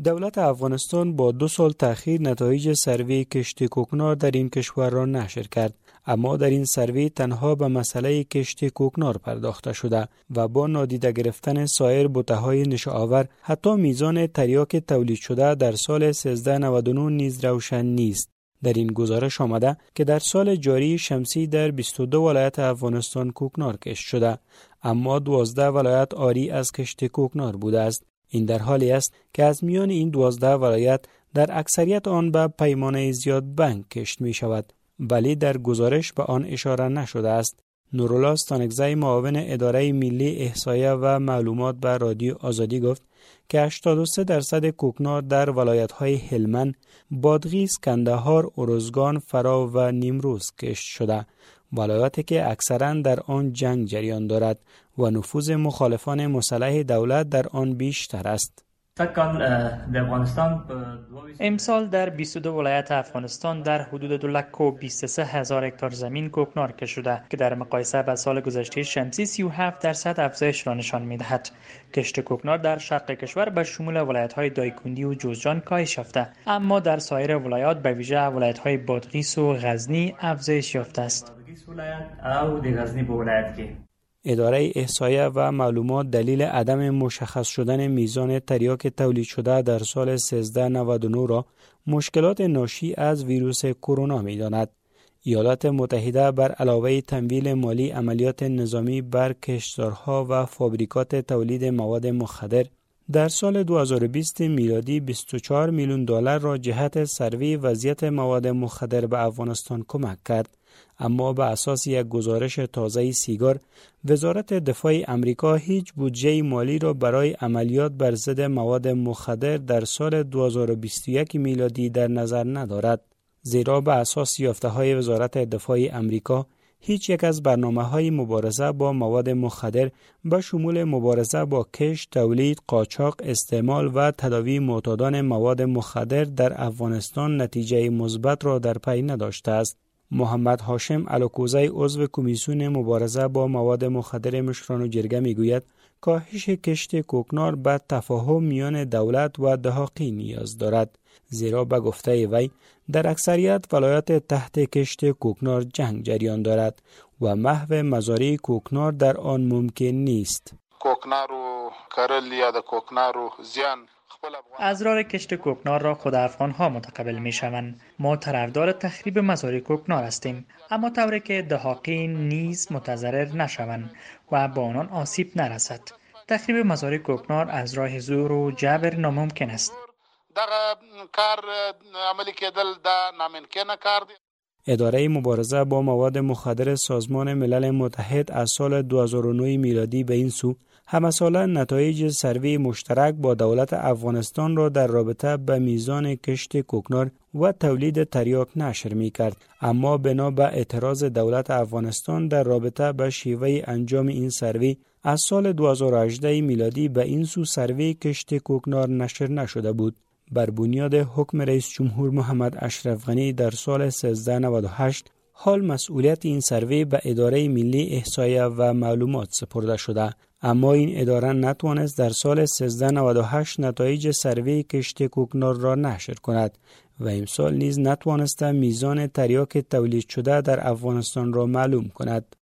دولت افغانستان با 2 سال تأخیر نتایج سروی کشت کوکنار در این کشور را نشر کرد، اما در این سروی تنها به مسئله کشت کوکنار پرداخته شده و با نادیده گرفتن سایر بوته‌های نشه‌آور حتی میزان تریاک تولید شده در سال 1399 نیز روشن نیست. در این گزارش آمده که در سال جاری شمسی در 22 ولایت افغانستان کوکنار کشت شده، اما 12 ولایت عاری از کشت کوکنار بوده است. این در حالی است که از میان این 12 ولایت در اکثریت آن به پیمانه زیاد بنک کشت می شود، ولی در گزارش به آن اشاره نشده است. نورالله ستانکزی معاون اداره ملی احصایه و معلومات به رادیو آزادی گفت که 83% کوکنار در ولایت‌های هلمند، بادغیس، کندهار، ارزگان، فرا و نیمروز کشت شده، ولایاتی که اکثراً در آن جنگ جریان دارد و نفوذ مخالفان مسلح دولت در آن بیشتر است. امسال در 22 ولایت افغانستان در حدود 223,000 هکتار زمین کوکنار کشت شده که در مقایسه با سال گذشته شمسی 37% افزایش را نشان می‌دهد. کشت کوکنار در شرق کشور به شمول ولایت‌های دایکندی و جوزجان کاهش یافته، اما در سایر ولایات به ویژه ولایت‌های بادغیس و غزنی افزایش یافته است. اداره احصایه و معلومات دلیل عدم مشخص شدن میزان تریاک تولید شده در سال 1399 را مشکلات ناشی از ویروس کرونا می‌داند. ایالات متحده بر علاوه تمویل مالی عملیات نظامی بر کشتزارها و فابریکات تولید مواد مخدر در سال 2020 میلادی 24 میلیون دلار را جهت سروی وضعیت مواد مخدر به افغانستان کمک کرد، اما به اساس یک گزارش تازه سیگار، وزارت دفاع امریکا هیچ بودجه مالی را برای عملیات بر ضد مواد مخدر در سال 2021 میلادی در نظر ندارد، زیرا به اساس یافته‌های وزارت دفاع امریکا هیچ یک از برنامه‌های مبارزه با مواد مخدر به شمول مبارزه با کشت، تولید، قاچاق، استعمال و تداوی معتادان مواد مخدر در افغانستان نتیجه مثبت را در پی نداشته است. محمد هاشم الوکوزی عضو کمیسیون مبارزه با مواد مخدر مشران جرگه میگوید کاهش کشت کوکنار به تفاهم میان دولت و دهاقی نیاز دارد، زیرا به گفته وی در اکثریت ولایات تحت کشت کوکنار جنگ جریان دارد و محو مزارع کوکنار در آن ممکن نیست. کوکنار و کرل یا د کوکنار و زیان ازرار کشت کوکنار را خود افغان‌ها متقبل می‌شوند. ما طرفدار تخریب مزارع کوکنار هستیم، اما طوری که دهاقین نیز متضرر نشوند و به آنان آسیب نرسد. تخریب مزارع کوکنار از راه زور و جبر ناممکن است. دغه کار عملی کېدل دا ناممکنه کار دی. اداره مبارزه با مواد مخدر سازمان ملل متحد از سال 2009 میلادی به این سو همساله نتایج سروی مشترک با دولت افغانستان را در رابطه به میزان کشت کوکنار و تولید تریاک نشر می کرد، اما بنا به اعتراض دولت افغانستان در رابطه به شیوه انجام این سروی از سال 2018 میلادی به این سو سروی کشت کوکنار نشر نشده بود. بر بنیاد حکم رئیس جمهور محمد اشرف غنی در سال 1398 حال مسئولیت این سروی به اداره ملی احصایه و معلومات سپرده شده، اما این اداره نتوانست در سال 1398 نتایج سروی کشت کوکنار را نشر کند و امسال نیز نتوانسته میزان تریاک تولید شده در افغانستان را معلوم کند.